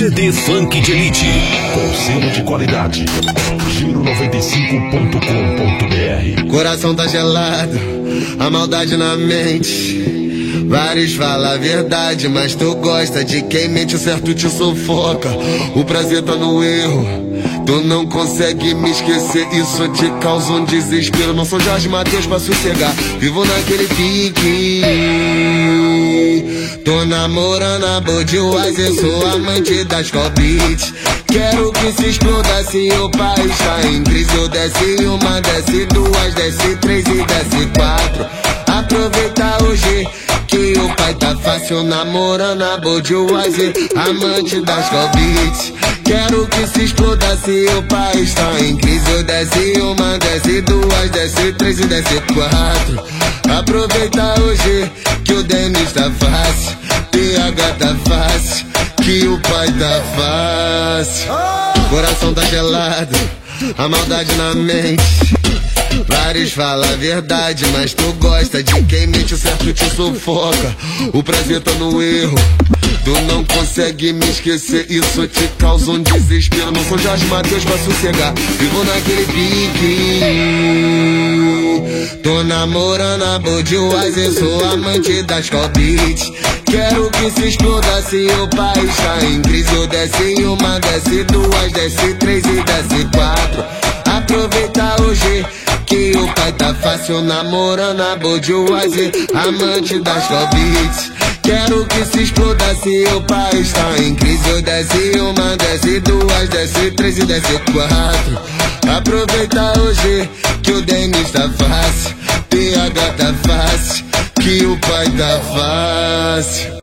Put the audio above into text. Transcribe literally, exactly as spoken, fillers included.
C D Funk de Elite, com selo de qualidade. Giro noventa e cinco ponto com ponto br. Coração tá gelado, a maldade na mente. Vários falam a verdade, mas tu gosta de quem mente, o certo te sufoca. O prazer tá no erro, tu não consegue me esquecer, isso te causa um desespero. Não sou Jorge Mateus pra sossegar, vivo naquele pique. Tô namorando a Budweiser, sou amante das Cobits. Quero que se exploda se o país tá em crise. Eu desce uma, desce duas, desce três e desce quatro. Aproveita hoje que o pai tá fácil, namorando a Budweiser, amante das Cobits. Quero que se exploda se o país tá em crise. Eu desce uma, desce duas, desce três e desce quatro. Aproveita hoje que o Denis tá fácil, P H tá fácil, que o pai tá fácil. Coração tá gelado, a maldade na mente. Vários falam a verdade, mas tu gosta de quem mente, o certo te sufoca. O prazer tá no erro, tu não consegue me esquecer, isso te causa um desespero. Não sou Jorge Mateus pra sossegar, vivo naquele pique. Tô namorando a Budweiser, sou amante das Cobits. Quero que se exploda se o país tá em crise. Eu desce uma, desce duas, desce três e desce quatro. Aproveita hoje que o pai tá fácil, namorando a Budweiser, amante das Cobits. Quero que se exploda se o país tá em crise. Eu desce uma, desce duas, desce três e desce quatro. Aproveita hoje que o Denis tá fácil, P H tá fácil, que o pai tá fácil.